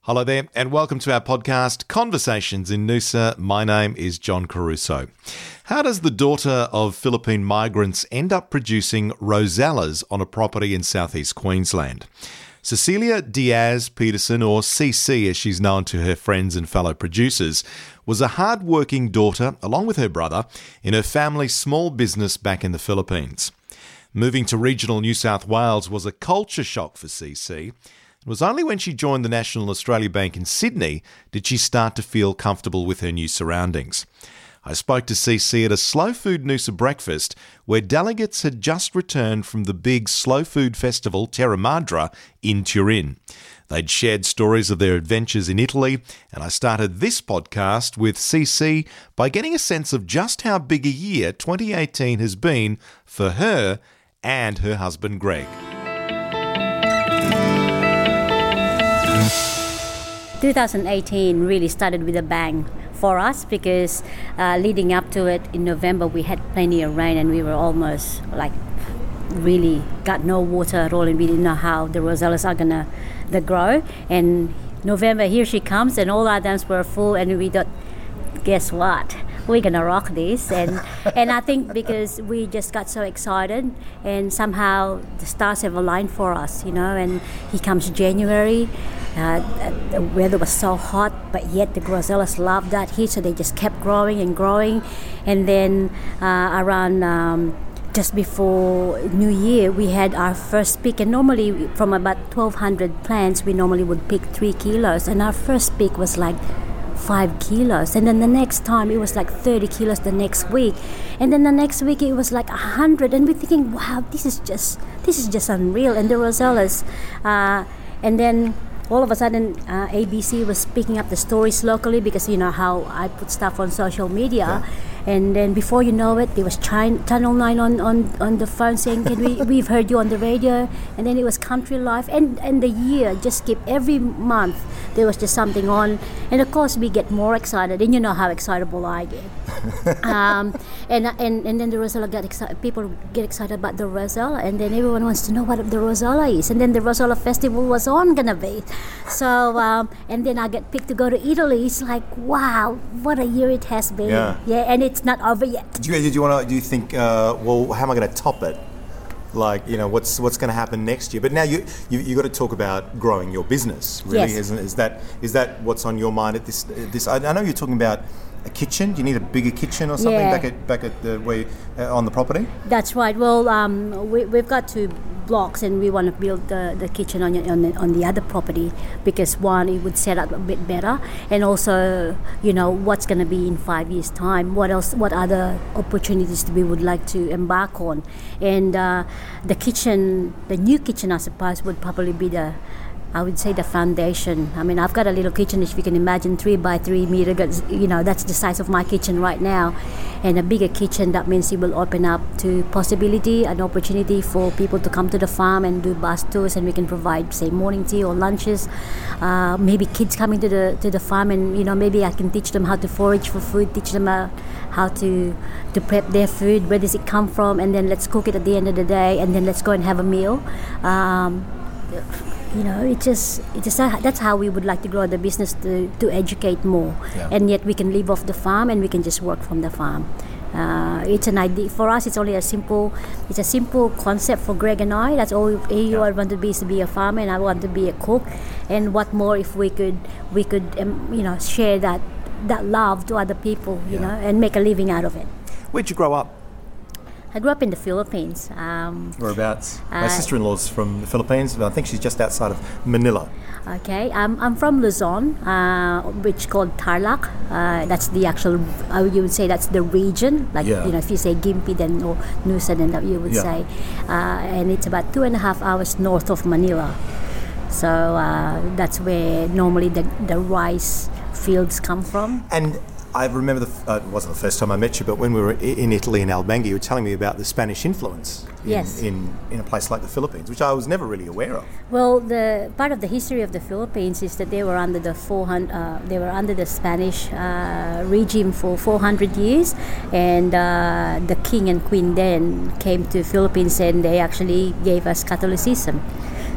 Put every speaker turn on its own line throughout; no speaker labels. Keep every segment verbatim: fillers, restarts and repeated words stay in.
Hello there, and welcome to our podcast, Conversations in Noosa. My name is John Caruso. How does the daughter of Philippine migrants end up producing rosellas on a property in southeast Queensland? Cecilia Diaz Peterson, or C C as she's known to her friends and fellow producers, was a hard-working daughter, along with her brother, in her family's small business back in the Philippines. Moving to regional New South Wales was a culture shock for C C. It was only when she joined the National Australia Bank in Sydney did she start to feel comfortable with her new surroundings. I spoke to C C at a Slow Food Noosa breakfast where delegates had just returned from the big slow food festival Terra Madra in Turin. They'd shared stories of their adventures in Italy, and I started this podcast with C C by getting a sense of just how big a year twenty eighteen has been for her and her husband Greg.
twenty eighteen really started with a bang for us because uh, leading up to it in November we had plenty of rain and we were almost like really got no water at all and we didn't know how the rosellas are gonna the grow. And November, here she comes and all our dams were full and we thought, guess what? We're gonna rock this. And and I think because we just got so excited and somehow the stars have aligned for us, you know. And here comes January. Uh, the weather was so hot, but yet the rosellas loved that heat, so they just kept growing and growing. And then uh, around um, just before New Year, we had our first peak. And normally, from about twelve hundred plants, we normally would pick three kilos. And our first peak was like five kilos. And then the next time, it was like thirty kilos the next week. And then the next week, it was like one hundred. And we're thinking, wow, this is just this is just unreal. And the rosellas, uh, and then all of a sudden, uh, A B C was picking up the stories locally because you know how I put stuff on social media. Yeah. And then before you know it, there was China, Channel nine on, on, on the phone saying, Can we, we've heard you on the radio. And then it was Country Life. And, and the year just kept every month, there was just something on. And of course, we get more excited. And you know how excitable I get. um, and, and and then the Rosella got excited. People get excited about the Rosella. And then everyone wants to know what the Rosella is. And then the Rosella Festival was on going to be. So, um, and then I get picked to go to Italy. It's like, wow, what a year it has been.
Yeah.
Yeah, and it it's not over yet.
Do you, did you want to? Do you think? Uh, well, how am I going to top it? Like, you know, what's what's going to happen next year? But now you you you got to talk about growing your business. Really,
yes.
isn't is that is that what's on your mind at this this? I, I know you're talking about a kitchen. Do you need a bigger kitchen or something
yeah.
back at back at the way uh, on the property?
That's right. Well, um, we, we've got two blocks, and we want to build the, the kitchen on on the, on the other property because one, it would set up a bit better, and also, you know, what's going to be in five years' time? What else? What other opportunities we would like to embark on? And uh, the kitchen, the new kitchen, I suppose, would probably be the I would say the foundation. I mean, I've got a little kitchen, if you can imagine, three by three meter. You know, that's the size of my kitchen right now. And a bigger kitchen, that means it will open up to possibility, an opportunity for people to come to the farm and do bus tours, and we can provide, say, morning tea or lunches. Uh, maybe kids coming to the to the farm, and you know, maybe I can teach them how to forage for food, teach them uh, how to to prep their food. Where does it come from? And then let's cook it at the end of the day, and then let's go and have a meal. Um, You know, it just, it just that's how we would like to grow the business, to, to educate more. Yeah. And yet we can live off the farm and we can just work from the farm. Uh, it's an idea for us. It's only a simple, it's a simple concept for Greg and I. That's all. He yeah. want to be is to be a farmer, and I want to be a cook. And what more if we could, we could, um, you know, share that that love to other people, you yeah. know, and make a living out of it.
Where'd you grow up?
I grew up in the Philippines. Um,
Whereabouts? My
uh,
sister-in-law's from the Philippines. I think she's just outside of Manila.
Okay, um, I'm from Luzon, uh, which called Tarlac. Uh, that's the actual, uh, you would say that's the region. Like,
yeah.
you know, if you say Gympie, then or Noosa, then that you would
yeah.
say. Uh, and it's about two and a half hours north of Manila. So uh, that's where normally the, the rice fields come from.
And I remember, the, uh, it wasn't the first time I met you, but when we were in Italy, in Albenga, you were telling me about the Spanish influence in,
yes.
in, in a place like the Philippines, which I was never really aware of.
Well, the part of the history of the Philippines is that they were under the four hundred, uh, they were under the Spanish uh, regime for four hundred years, and uh, the king and queen then came to Philippines, and they actually gave us Catholicism.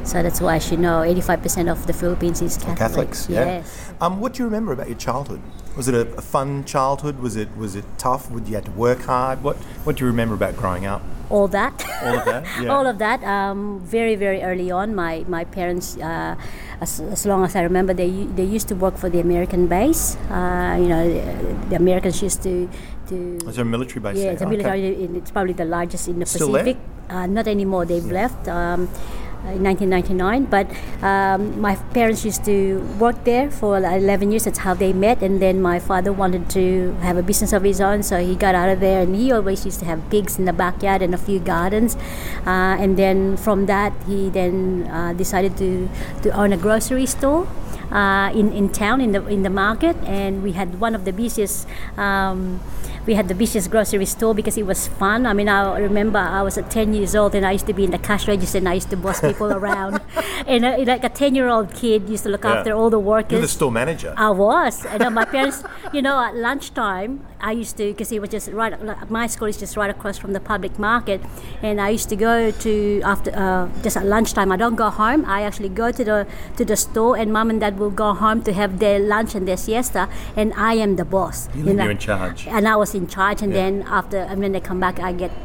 So that's why she know eighty-five percent of the Philippines is Catholic.
Catholics, yeah.
Yes.
Um, what do you remember about your childhood? Was it a, a fun childhood? Was it was it tough? Would you had to work hard? What What do you remember about growing up?
All that.
All of that. Yeah.
All of that. Um, very very early on, my my parents, uh, as, as long as I remember, they u- they used to work for the American base. Uh, you know, the, the Americans used to to.
Was there a military base?
Yeah,
there?
it's a military. It's probably the largest in the
Still
Pacific. Uh, not anymore. They've
Yeah.
left. Um, in nineteen ninety-nine, but um, my parents used to work there for like eleven years. That's how they met. And then my father wanted to have a business of his own, so he got out of there. And he always used to have pigs in the backyard and a few gardens. Uh, and then from that, he then uh, decided to to own a grocery store uh, in in town in the in the market. And we had one of the busiest. Um, We had the busiest grocery store because it was fun. I mean, I remember I was at ten years old and I used to be in the cash register and I used to boss people around. And uh, like a ten-year-old kid used to look
Yeah.
after all the workers.
You're the store manager.
I was. And uh, my parents, you know, at lunchtime, I used to, because it was just right, like, my school is just right across from the public market. And I used to go to, after, uh, just at lunchtime, I don't go home. I actually go to the to the store and mom and dad will go home to have their lunch and their siesta. And I am the boss.
You
you know?
You're in charge.
And I was in charge, and
Yeah.
then after, and when they come back, I get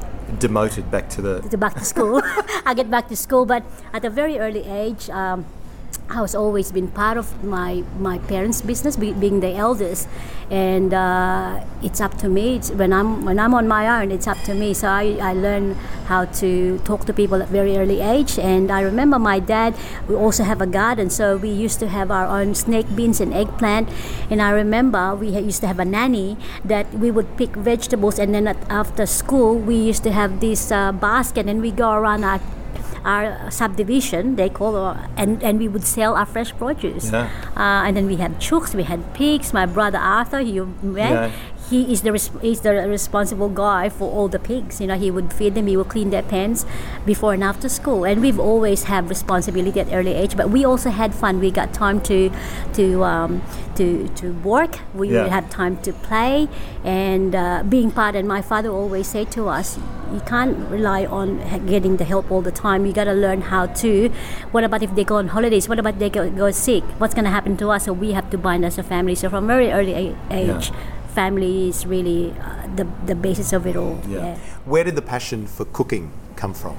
Demoted back to the.
to back to school. I get back to school, but at a very early age, um, I was always been part of my my parents' business, be, being the eldest, and uh, it's up to me. It's, when I'm when I'm on my own, it's up to me. So I, I learned how to talk to people at very early age. And I remember my dad. We also have a garden, so we used to have our own snake beans and eggplant. And I remember we ha- used to have a nanny that we would pick vegetables, and then at, after school we used to have this uh, basket, and we go around our our subdivision, they call it, and, and we would sell our fresh produce.
Yeah.
Uh, and then we had chooks, we had pigs. My brother Arthur, you met,
Yeah.
he is the res- he's the responsible guy for all the pigs. You know, he would feed them, he would clean their pens before and after school. And we've always had responsibility at early age, but we also had fun. We got time to to um, to to work. We
Yeah.
had time to play and uh, being part. And my father always said to us, you can't rely on ha- getting the help all the time. You got to learn how to. What about if they go on holidays? What about if they go, go sick? What's going to happen to us? So we have to bind as a family. So from very early a- age,
Yeah.
family is really uh, the the basis of it all.
Yeah. Where did the passion for cooking come from?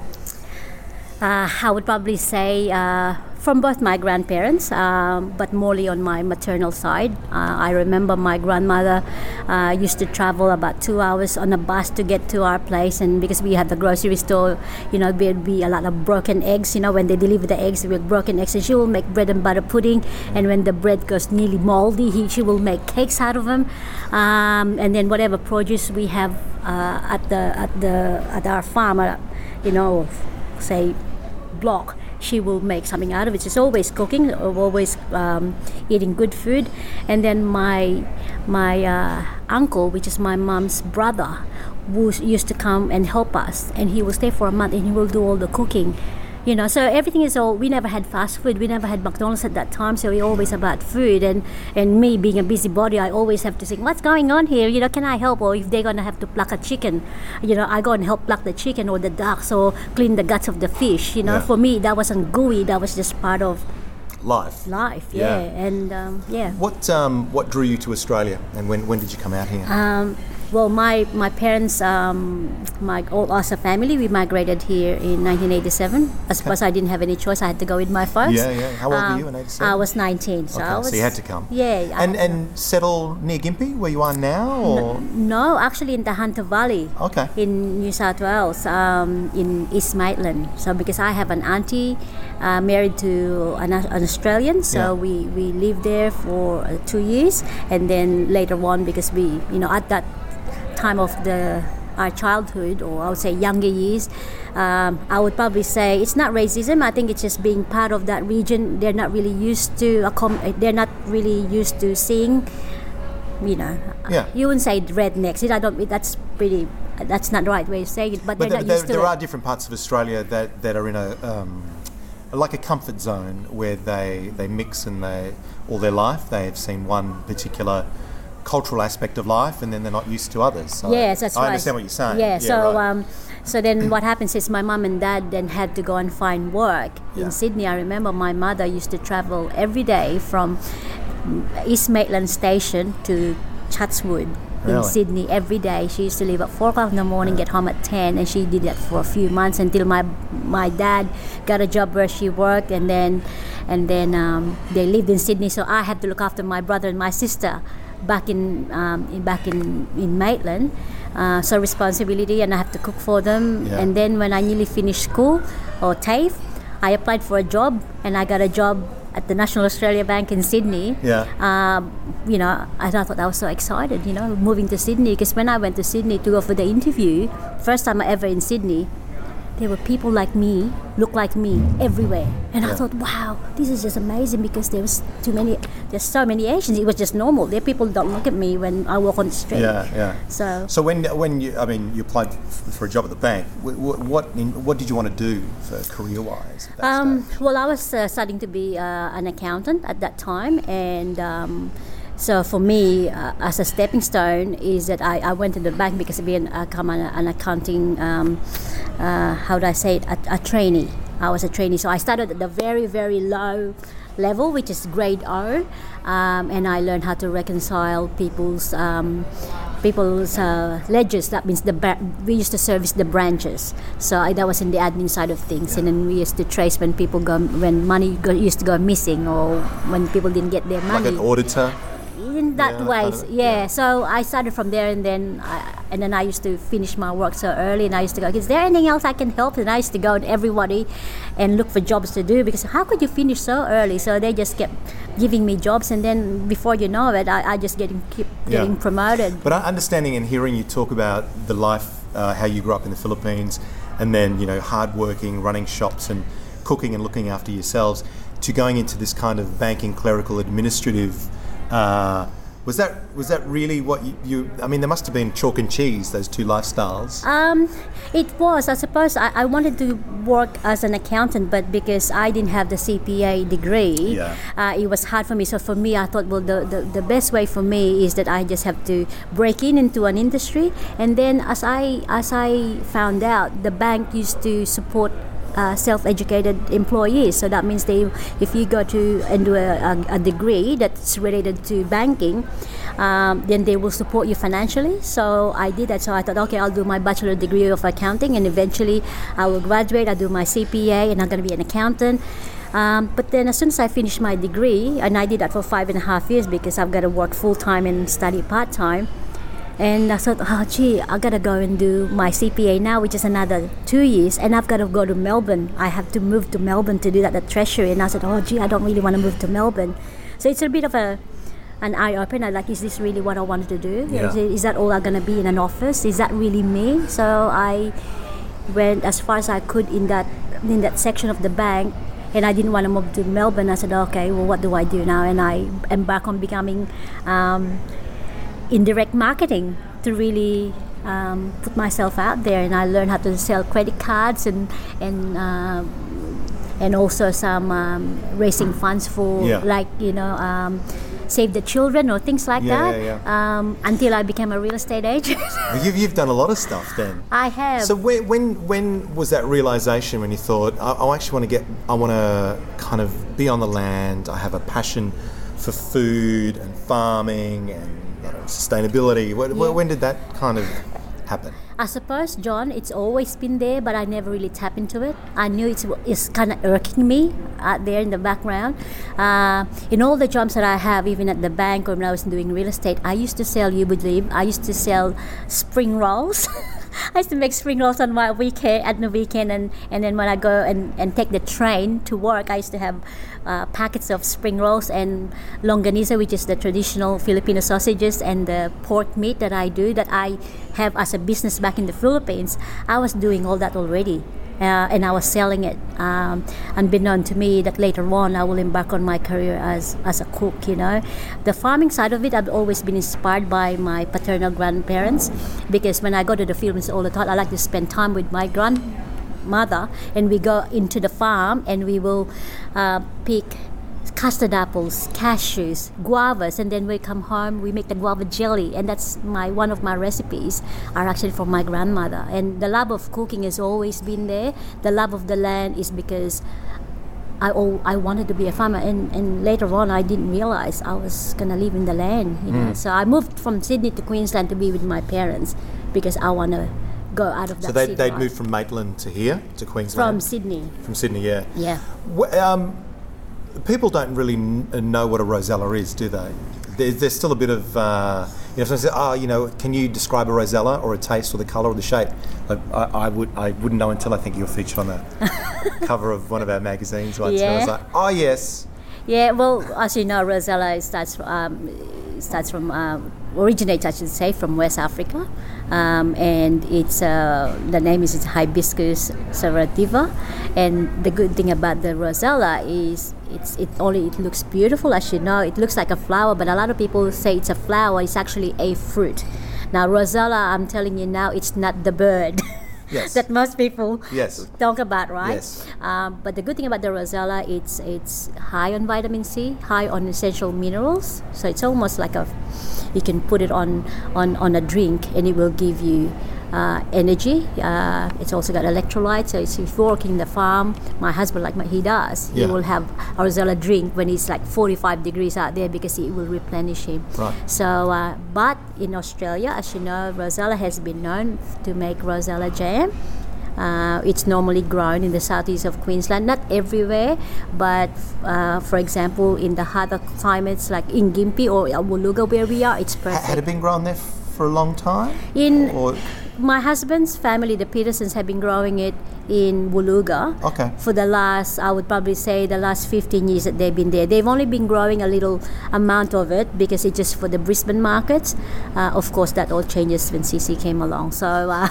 Uh, I would probably say uh, from both my grandparents, um, but morely on my maternal side. Uh, I remember my grandmother uh, used to travel about two hours on a bus to get to our place, and because we had the grocery store, you know, there'd be a lot of broken eggs. You know, when they deliver the eggs with broken eggs, and she will make bread and butter pudding. And when the bread goes nearly moldy, he, she will make cakes out of them. Um, and then whatever produce we have uh, at the at the at our farm, uh, you know, say block, she will make something out of it. She's always cooking, always um, eating good food. And then my my uh, uncle, which is my mom's brother, who used to come and help us, and he will stay for a month and he will do all the cooking. You know, so everything is all. We never had fast food. We never had McDonald's at that time. So we always about food. And and me being a busybody, I always have to think, what's going on here? You know, can I help? Or if they're gonna have to pluck a chicken, you know, I go and help pluck the chicken or the ducks or clean the guts of the fish. You know,
Yeah.
for me that wasn't gooey. That was just part of
Life.
life.
Yeah.
Yeah, and um, yeah.
What um, What drew you to Australia, and when when did you come out here?
Um, well, my my parents, um, my all us a family, we migrated here in nineteen eighty-seven. I suppose I didn't have any choice. I had to go with my folks.
Yeah, yeah. How old were
Um,
you in eighty-seven?
I was nineteen, so
Okay,
I was.
so you had to come.
Yeah. I-
And and settle near Gympie, where you are now, or
No, actually in the Hunter Valley.
Okay.
In New South Wales, um, in East Maitland. So because I have an auntie uh, married to an, an Australian, so
Yeah.
we, we lived there for uh, two years, and then later on, because we, you know, at that time of the our childhood, or I would say younger years, um, I would probably say it's not racism. I think it's just being part of that region. They're not really used to accom- They're not really used to seeing. You know,
Yeah.
you wouldn't say rednecks. I don't. That's pretty. That's not the right way of saying it. But,
But
they're
there,
not
there,
used to
there
it.
are different parts of Australia that, that are in a um, like a comfort zone where they, they mix and they all their life they have seen one particular cultural aspect of life, and then they're not used to others. So
yes, that's
I
right.
understand what you're saying.
Yeah, so
right.
um, so then what happens is my mum and dad then had to go and find work
Yeah.
in Sydney. I remember my mother used to travel every day from East Maitland Station to Chatswood in
Really?
Sydney every day. She used to leave at four o'clock in the morning, get home at ten, and she did that for a few months until my my dad got a job where she worked, and then and then um, they lived in Sydney. So I had to look after my brother and my sister back in, um, in back in in Maitland. Uh, so responsibility, and I have to cook for them.
Yeah.
And then when I nearly finished school or TAFE, I applied for a job, and I got a job at the National Australia Bank in Sydney.
Yeah.
Um, you know, I thought I was so excited, you know, moving to Sydney, because when I went to Sydney to go for the interview, first time I ever in Sydney, there were people like me, look like me, everywhere. And
Yeah.
I thought, wow, this is just amazing, because there was too many, there's so many Asians. It was just normal. There people don't look at me when I walk on the street.
Yeah, yeah.
So,
So when when you, I mean, you applied f- for a job at the bank. What what, in, what did you want to do for career wise?
Um, well, I was uh, studying to be uh, an accountant at that time, and um, so for me, uh, as a stepping stone, is that I, I went to the bank because being uh, come an, an accounting, um, uh, how do I say it, a, a trainee. I was a trainee, so I started at the very, very low level, which is grade O, um, and I learned how to reconcile people's um, people's uh, ledgers. That means the ba- we used to service the branches, so I, that was in the admin side of things. And then we used to trace when people go, when money go, used to go missing, or when people didn't get their money.
Like an auditor.
In that
Yeah,
way,
kind of,
yeah.
yeah.
So I started from there, and then I, and then I used to finish my work so early, and I used to go, is there anything else I can help? And I used to go to everybody and look for jobs to do, because how could you finish so early? So they just kept giving me jobs, and then before you know it, I, I just getting keep getting
Yeah.
promoted.
But understanding and hearing you talk about the life, uh, how you grew up in the Philippines, and then you know hardworking, running shops and cooking and looking after yourselves, to going into this kind of banking, clerical, administrative. Uh, was that was that really what you, you? I mean, there must have been chalk and cheese, those two lifestyles.
Um, it was. I suppose I, I wanted to work as an accountant, but because I didn't have the C P A degree,
Yeah.
uh, it was hard for me. So for me, I thought, well, the, the, the best way for me is that I just have to break in into an industry. And then as I as I found out, the bank used to support Uh, self-educated employees. So that means they, if you go to and do a, a, a degree that's related to banking, um, then they will support you financially. So I did that. So I thought, okay, I'll do my bachelor degree of accounting, and eventually I will graduate. I'll do my C P A, and I'm going to be an accountant. Um, but then as soon as I finished my degree, and I did that for five and a half years, because I've got to work full-time and study part-time. And I thought, oh gee, I gotta go and do my C P A now, which is another two years, and I've got to go to Melbourne. I have to move to Melbourne to do that at Treasury. And I said, oh gee, I don't really want to move to Melbourne. So it's a bit of a an eye opener. Like, is this really what I wanted to do?
Yeah.
Is, it, is that all I'm gonna be in an office? Is that really me? So I went as far as I could in that in that section of the bank. And I didn't want to move to Melbourne. I said, okay, well, what do I do now? And I embark on becoming um, indirect marketing to really um, put myself out there, and I learned how to sell credit cards and and uh, and also some um, raising funds for
Yeah.
like you know um, Save the Children or things like
Yeah,
that.
yeah, yeah.
Um, until I became a real estate agent.
You've, you've done a lot of stuff then.
I have.
So when, when when was that realization when you thought, I, I actually want to get, I want to kind of be on the land. I have a passion for food and farming and you know, sustainability. When,
Yeah.
when did that kind of happen?
I suppose, John, it's always been there, but I never really tap into it. I knew it's, it's kind of irking me out there in the background. Uh, in all the jobs that I have, even at the bank or when I was doing real estate, I used to sell, you would believe, I used to sell spring rolls. I used to make spring rolls on my weekend, at the weekend, and, and then when I go and, and take the train to work, I used to have uh, packets of spring rolls and longaniza, which is the traditional Filipino sausages, and the pork meat that I do, that I have as a business back in the Philippines. I was doing all that already. Uh, and I was selling it. Um, unbeknown to me that later on I will embark on my career as, as a cook, you know. The farming side of it, I've always been inspired by my paternal grandparents, because when I go to the Philippines all the time, I like to spend time with my grandmother, and we go into the farm and we will uh, pick custard apples, cashews, guavas, and then we come home, we make the guava jelly, and that's my one of my recipes are actually from my grandmother. And the love of cooking has always been there. The love of the land is because I oh, I wanted to be a farmer, and, and later on I didn't realize I was gonna live in the land. You know, mm. so I moved from Sydney to Queensland to be with my parents because I wanna go out of that.
So they
city
they'd
life.
moved from Maitland to here to Queensland.
From Sydney.
From Sydney, yeah.
Yeah.
Well, um, people don't really n- know what a rosella is, do they? There's, there's still a bit of, uh, you know, someone says, oh, you know, can you describe a rosella or a taste or the colour or the shape? Like, I, I would, I wouldn't know until I think you were featured on the cover of one of our magazines once.
Yeah.
And I was like, oh, yes.
Yeah, well, as you know, rosella starts um, starts from uh, originates, I should say, from West Africa, um, and it's uh, the name is Hibiscus sativa. And the good thing about the rosella is it's it only it looks beautiful, as you know. It looks like a flower, but a lot of people say it's a flower. It's actually a fruit. Now, rosella, I'm telling you now, it's not the bird.
Yes.
that most people
yes.
talk about, right?
Yes.
Um, but the good thing about the rosella, it's it's high on vitamin C, high on essential minerals. So it's almost like a, you can put it on on, on a drink and it will give you uh, energy. Uh, it's also got electrolytes. So if you're working the farm, my husband, like my, he does,
yeah.
he will have a rosella drink when it's like forty-five degrees out there because it will replenish him.
Right.
So, uh, but in Australia, as you know, rosella has been known to make rosella jam. Uh, it's normally grown in the southeast of Queensland, not everywhere, but uh, for example, in the hotter climates like in Gympie or Wulluga where we are, it's perfect.
Had it been grown there f- for a long time?
In
or?
My husband's family, the Petersons, have been growing it in Wulluga
okay.
for the last, I would probably say, the last fifteen years that they've been there. They've only been growing a little amount of it because it's just for the Brisbane markets. Uh, of course, that all changes when C C came along. So uh,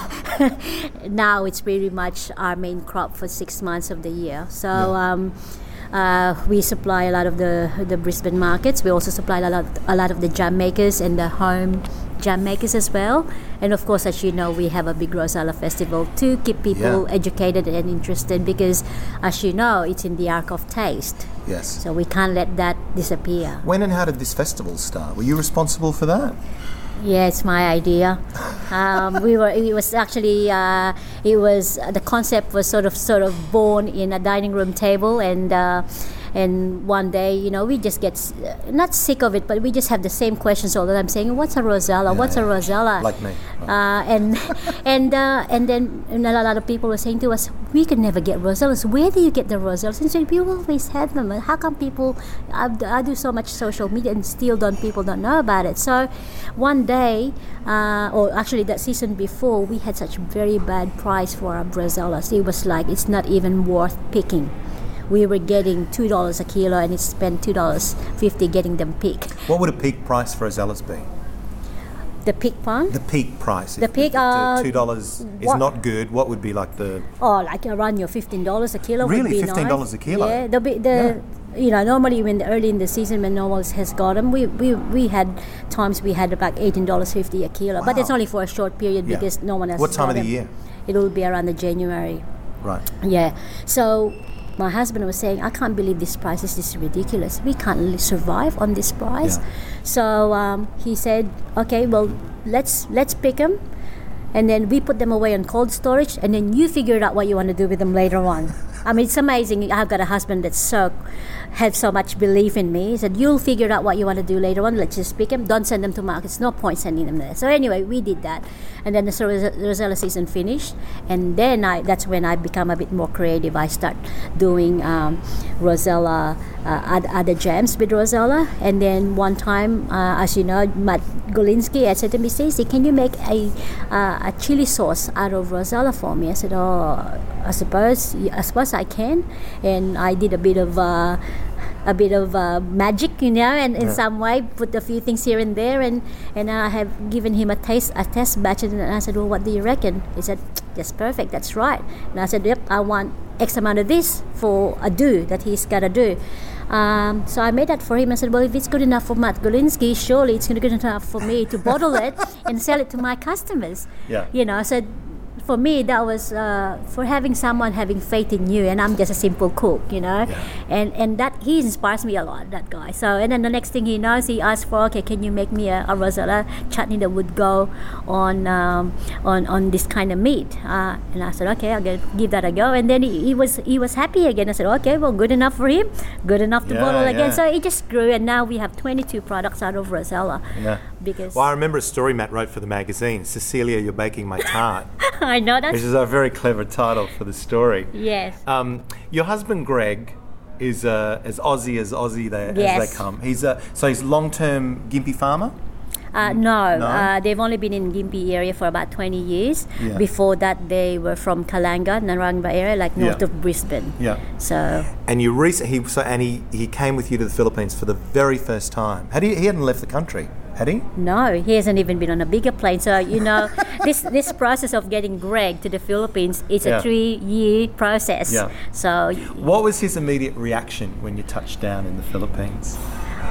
now it's pretty much our main crop for six months of the year. So. Yeah. Um, Uh, we supply a lot of the the Brisbane markets. We also supply a lot a lot of the jam makers and the home jam makers as well. And of course, as you know, we have a big Rosella festival to keep people
yeah.
educated and interested because, as you know, it's in the Ark of Taste.
Yes.
So we can't let that disappear.
When and how did this festival start? Were you responsible for that?
Yeah, it's my idea. Um, we were. It was actually. Uh, it was the concept was sort of sort of born in a dining room table, and uh, and one day, you know, we just get not sick of it, but we just have the same questions all the time, saying, "What's a rosella?
Yeah,
What's
yeah.
a rosella?"
Like me. Right.
Uh, and and uh, and then and a lot of people were saying to us, "We could never get rosellas. Where do you get the rosellas?" And so we always had them. How come people? I, I do so much social media and still don't people don't know about it. So one day, uh, or actually that season before, we had such very bad price for our rosellas. It was like it's not even worth picking. We were getting two dollars a kilo, and it spent two dollars fifty getting them picked.
What would a peak price for rosellas be?
The peak one?
The peak price.
The
if,
peak,
if,
uh,
two dollars is
what-
not good. What would be like the?
Oh, like around your fifteen dollars a kilo.
Really?
would be
fifteen dollars
nice.
a kilo?
Yeah, the the
Yeah.
you know normally when early in the season when no one has got them, we, we we had times we had about eighteen dollars fifty a kilo, but
Wow.
it's only for a short period
Yeah.
because no one has.
What time
got
of the
them.
year?
It will be around the January.
Right.
Yeah. So my husband was saying, I can't believe this price is this ridiculous. We can't li- survive on this price.
Yeah.
So um, he said, okay, well, let's let's pick them. And then we put them away on cold storage, and then you figure out what you want to do with them later on. I mean, it's amazing. I've got a husband that's so had so much belief in me. He said, you'll figure out what you want to do later on. Let's just pick them. Don't send them to markets. No point sending them there. So anyway, we did that. And then the Ros- Rosella season finished. And then I that's when I become a bit more creative. I start doing um, Rosella, uh, other jams with Rosella. And then one time, uh, as you know, Matt Golinsky had said to me, Stacey, can you make a, uh, a chili sauce out of Rosella for me? I said, oh, I suppose, I suppose I can. And I did a bit of uh, a bit of uh, magic, you know, and in
Yeah.
some way put a few things here and there, and, and I have given him a taste, a test batch, and I said, well, what do you reckon? He said, that's perfect, that's right. And I said, yep, I want X amount of this for a do that he's got to do. Um, so I made that for him. I said, well, if it's good enough for Matt Golinsky, surely it's good enough for me to bottle it and sell it to my customers.
Yeah.
You know, I said, for me, that was uh, for having someone having faith in you, and I'm just a simple cook, you know,
Yeah.
and and that he inspires me a lot. That guy. So and then the next thing he knows, he asked for, okay, can you make me a, a rosella chutney that would go on um, on on this kind of meat? Uh, and I said, okay, I'll get, give that a go. And then he, he was he was happy again. I said, okay, well, good enough for him, good enough to
Yeah,
bottle again.
yeah.
So it just grew, and now we have twenty-two products out of rosella.
Yeah.
Because
Well, I remember a story Matt wrote for the magazine, Cecilia, You're Baking My Tart,
I know
which
that's
is a very clever title for the story.
yes.
Um, your husband Greg is uh, as Aussie as Aussie they, as
Yes.
they come. He's a so he's long-term Gympie farmer.
Uh, no,
No?
Uh, they've only been in Gympie area for about twenty years.
Yeah.
Before that, they were from Kalanga, Narangba area, like north
Yeah.
of Brisbane.
Yeah.
So
And you recently, he, so, and he, he came with you to the Philippines for the very first time. Had he, he hadn't left the country, had he?
no, he hasn't even been on a bigger plane. So you know, this this process of getting Greg to the Philippines is
Yeah.
a three-year process.
Yeah.
So
What was his immediate reaction when you touched down in the Philippines?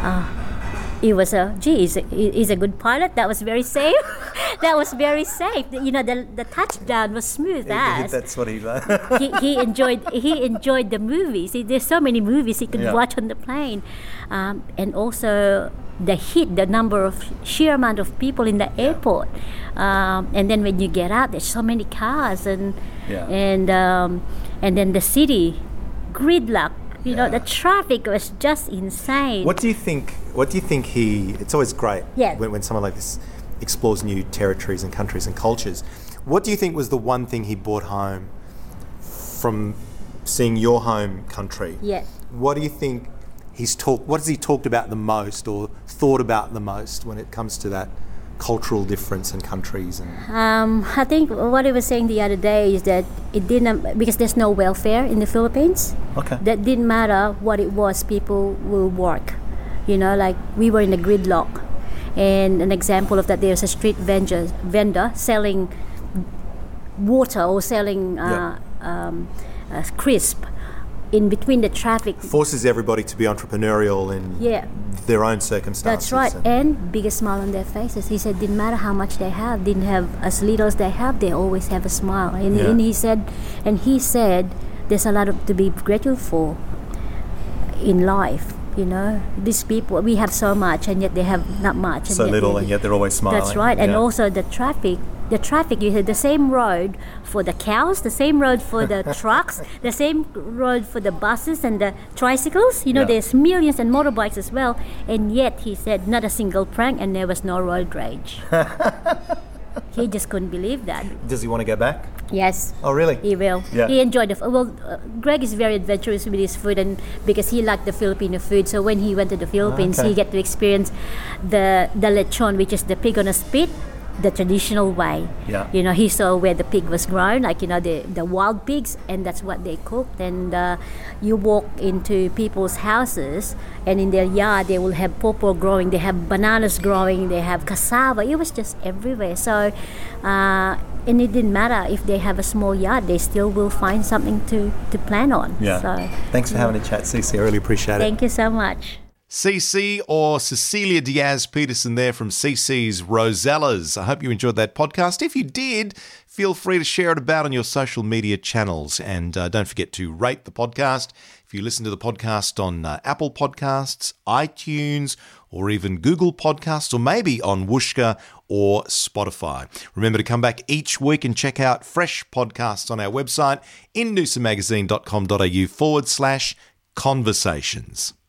it was a, gee, he's a, he's a good pilot. That was very safe. That was very safe. You know, the the touchdown was smooth as.
That's what he
he, he enjoyed he enjoyed the movies. He, there's so many movies he could
Yeah.
watch on the plane, um, and also the heat, the number of sheer amount of people in the airport, um, and then when you get out, there's so many cars and
Yeah.
and um, and then the city, gridlock. You know,
Yeah.
the traffic was just insane.
What do you think? What do you think he? It's always great
Yeah.
when, when someone like this explores new territories and countries and cultures. What do you think was the one thing he brought home from seeing your home country?
Yeah.
What do you think he's talked? What has he talked about the most, or thought about the most, when it comes to that cultural difference in countries? And
Um, I think what I was saying the other day is that it didn't, because there's no welfare in the Philippines.
okay,
That didn't matter what it was, people will work. You know, like we were in a gridlock. And an example of that, there's a street vendor, vendor selling water or selling uh, um, uh, crisp in between the traffic.
forces everybody to be entrepreneurial in
Yeah.
their own circumstances.
That's right,
and-
and biggest smile on their faces. He said, didn't matter how much they have, didn't have as little as they have, they always have a smile. And,
Yeah.
and he said, and he said, there's a lot of, to be grateful for in life. You know, these people, we have so much, and yet they have not much.
so
yet
little,
they-
and yet they're always smiling.
That's right, and
Yeah.
also the traffic. The traffic, you had the same road for the cows, the same road for the trucks, the same road for the buses and the tricycles. You know,
Yeah.
there's millions and motorbikes as well. And yet, he said, not a single prank, and there was no road rage. He just couldn't believe that.
Does he want to go back?
Yes.
Oh, really?
He will.
Yeah.
He enjoyed the f- well. Uh, Greg is very adventurous with his food, and because he liked the Filipino food, so when he went to the Philippines,
Okay.
he get to experience the the lechon, which is the pig on a spit, the traditional way.
Yeah.
You know, he saw where the pig was grown, like you know the the wild pigs, and that's what they cooked. And uh, you walk into people's houses, and in their yard they will have pawpaw growing, they have bananas growing, they have cassava. It was just everywhere. So. Uh, and it didn't matter if they have a small yard; they still will find something to, to plan on.
Yeah.
So,
Thanks for having a chat, Cece. I really appreciate it.
thank you so much.
C C or Cecilia Diaz-Peterson there from C C's Rosellas. I hope you enjoyed that podcast. If you did, feel free to share it about on your social media channels. And uh, don't forget to rate the podcast. If you listen to the podcast on uh, Apple Podcasts, iTunes, or even Google Podcasts, or maybe on Whooshkaa or Spotify. Remember to come back each week and check out fresh podcasts on our website, in noosamagazine.com.au forward slash conversations.